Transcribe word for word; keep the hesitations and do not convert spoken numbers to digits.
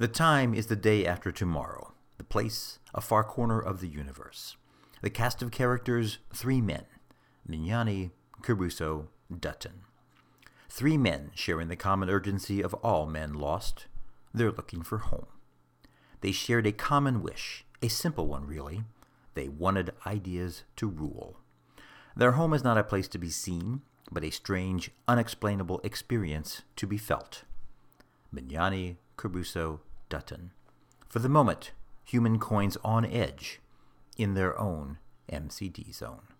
The time is the day after tomorrow, the place a far corner of the universe. The cast of characters, three men, Mignani, Caruso, Dutton. Three men sharing the common urgency of all men lost. They're looking for home. They shared a common wish, a simple one really. They wanted ideas to rule. Their home is not a place to be seen, but a strange, unexplainable experience to be felt. Mignani, Caruso, Dutton. For the moment, human coins on edge in their own M C D zone.